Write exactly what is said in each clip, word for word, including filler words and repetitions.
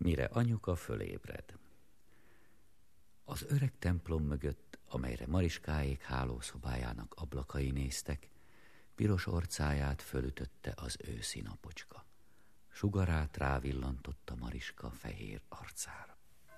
Mire anyuka fölébred. Az öreg templom mögött, amelyre Mariskáék hálószobájának ablakai néztek, piros orcáját fölütötte az őszi napocska. Sugarát rávillantotta Mariska fehér arcára.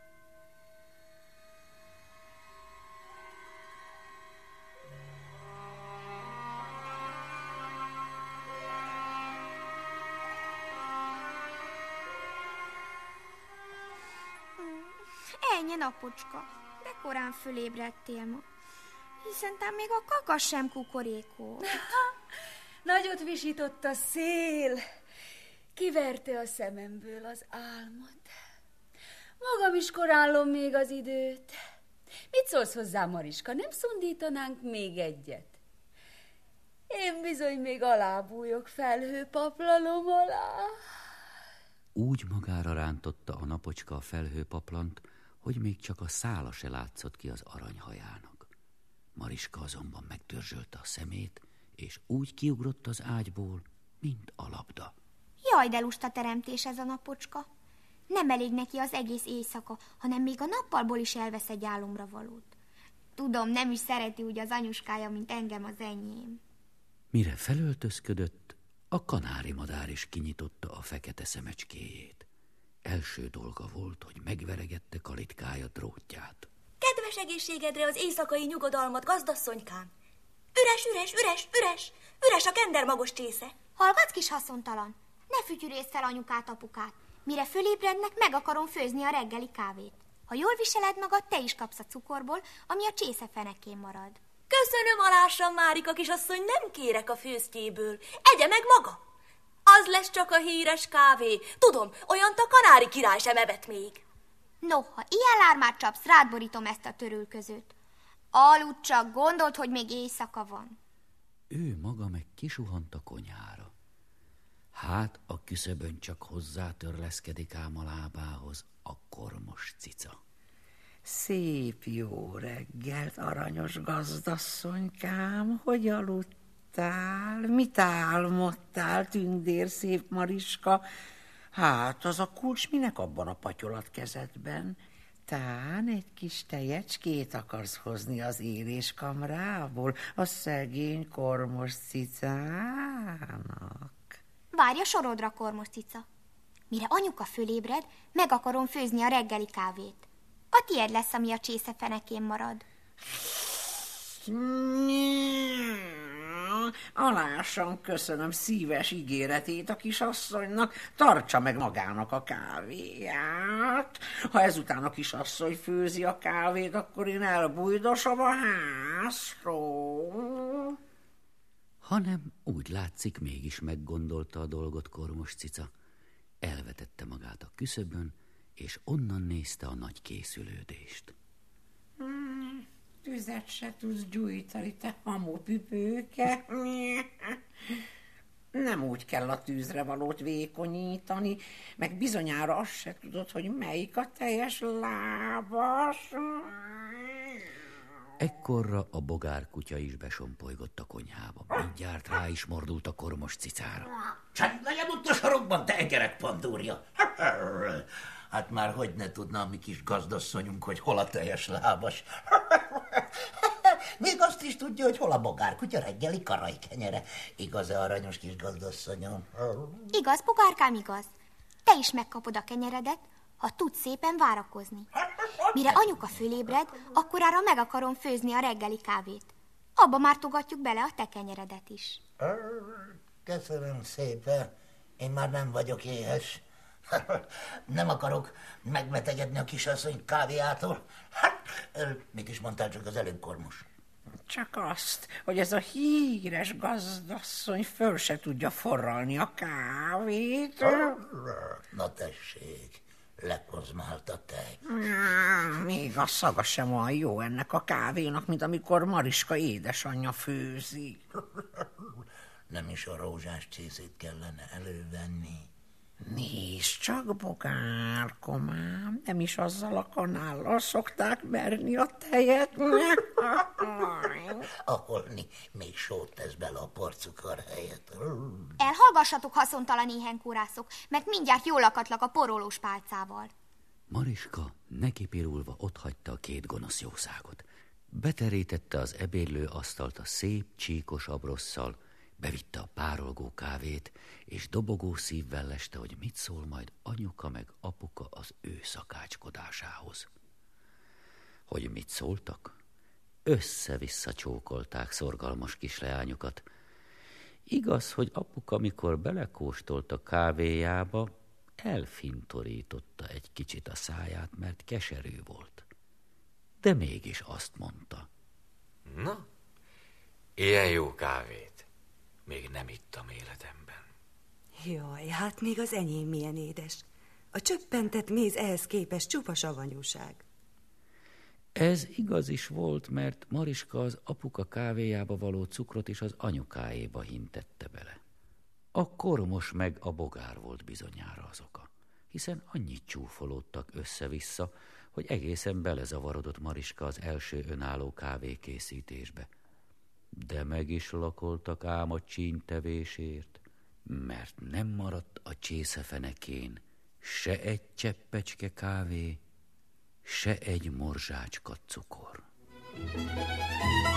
Ennyi, napocska, de korán fölébredtél ma, hiszen tám még a kakas sem kukorékolt. Nagyot visított a szél, kiverte a szememből az álmot. Magam is koránlom még az időt. Mit szólsz hozzá, Mariska, nem szundítanánk még egyet? Én bizony még alábújok felhőpaplalom alá. Úgy magára rántotta a napocska a felhőpaplant, hogy még csak a szála se látszott ki az aranyhajának. Mariska azonban megtörzsölte a szemét, és úgy kiugrott az ágyból, mint a labda. Jaj, de lusta teremtés ez a napocska. Nem elég neki az egész éjszaka, hanem még a nappalból is elvesz egy álomra valót. Tudom, nem is szereti úgy az anyuskája, mint engem az enyém. Mire felöltözködött, a kanári madár is kinyitotta a fekete szemecskéjét. Első dolga volt, hogy megveregette kalitkája drótját. Kedves egészségedre az éjszakai nyugodalmat, gazdasszonykám! Üres, üres, üres, üres! Üres a kendermagos csésze! Hallgatsz, kis haszontalan? Ne fütyürészd fel anyukát, apukát. Mire fölébrednek, meg akarom főzni a reggeli kávét. Ha jól viseled magad, te is kapsz a cukorból, ami a csésze fenekén marad. Köszönöm alássam, Márika kisasszony, nem kérek a főztjéből. Egye meg maga! Az lesz csak a híres kávé. Tudom, olyant a kanári király sem evett még. No, ha ilyen lármát csapsz, rád borítom ezt a törülközőt. Aludj csak, gondold, hogy még éjszaka van. Ő maga meg kisuhant a konyhára. Hát a küszöbön csak hozzátörleszkedik ám a lábához a kormos cica. Szép jó reggelt, aranyos gazdasszonykám, hogy aludtál? Mit álmodtál, tündér szép Mariska? Hát, az a kulcs minek abban a patyolat kezedben? Tán egy kis tejecskét akarsz hozni az éléskamrából, a szegény kormos cicának. Várj a sorodra, kormos cica. Mire anyuka fölébred, meg akarom főzni a reggeli kávét. A tiéd lesz, ami a csésze fenekén marad. Alásan köszönöm szíves ígéretét a kisasszonynak, tartsa meg magának a kávéját. Ha ezután a kisasszony főzi a kávét, akkor én elbújdosom a házról. Hanem úgy látszik, mégis meggondolta a dolgot kormos cica. Elvetette magát a küszöbön, és onnan nézte a nagy készülődést. Hmm, tüzet se tudsz gyújtani, te hamupipőke. Nem úgy kell a tűzre valót vékonyítani, meg bizonyára azt se tudod, hogy melyik a teljes lábas. Ekkorra a bogárkutya is besompolygott a konyhába. Mindjárt rá is mordult a kormos cicára. Csend legyen ott a sarokban, te egerek pandúrja! Hát már hogy ne tudna a mi kis gazdasszonyunk, hogy hol a teljes lábas. Még azt is tudja, hogy hol a bogárkutya reggeli karajkenyere. Igaz-e, aranyos kis gazdasszonyom? Igaz, bogárkám, igaz. Te is megkapod a kenyeredet, ha tudsz szépen várakozni. Mire anyuka fölébred, akkorára meg akarom főzni a reggeli kávét. Abba már togatjuk bele a te kenyeredet is. Köszönöm szépen. Én már nem vagyok éhes. Nem akarok megbetegedni a kisasszony kávéjától. Hát, mit is mondtál csak az előbb, kormos? Csak azt, hogy ez a híres gazdasszony föl se tudja forralni a kávét. Na tessék, lekozmált a tej. Még a szaga sem olyan jó ennek a kávénak, mint amikor Mariska édesanyja főzi. Nem is a rózsás csészét kellene elővenni. Nézd csak, bogárkomám, nem is azzal a kanállal szokták merni a tejet. Ahol még sót tesz bele a porcukor helyett. Elhallgassatok, haszontalan éhenkórászok, mert mindjárt jól akatlak a porolós pálcával. Mariska nekipirulva otthagyta a két gonosz jószágot. Beterítette az ebédlő asztalt a szép, csíkos abrosszal, bevitte a párolgó kávét, és dobogó szívvel leste, hogy mit szól majd anyuka meg apuka az ő szakácskodásához. Hogy mit szóltak? Össze-vissza csókolták szorgalmas kisleányukat. Igaz, hogy apuka, mikor belekóstolt a kávéjába, elfintorította egy kicsit a száját, mert keserű volt. De mégis azt mondta. Na, ilyen jó kávét még nem ittam életemben. Jaj, hát még az enyém milyen édes. A csöppentett méz ehhez képest csupa savanyúság. Ez igaz is volt, mert Mariska az apuka kávéjába való cukrot is az anyukáéba hintette bele. A kormos meg a bogár volt bizonyára az oka, hiszen annyit csúfolódtak össze-vissza, hogy egészen belezavarodott Mariska az első önálló kávékészítésbe. De meg is lakoltak ám a csínytevésért, mert nem maradt a csészefenekén se egy cseppecske kávé, se egy morzsácska cukor.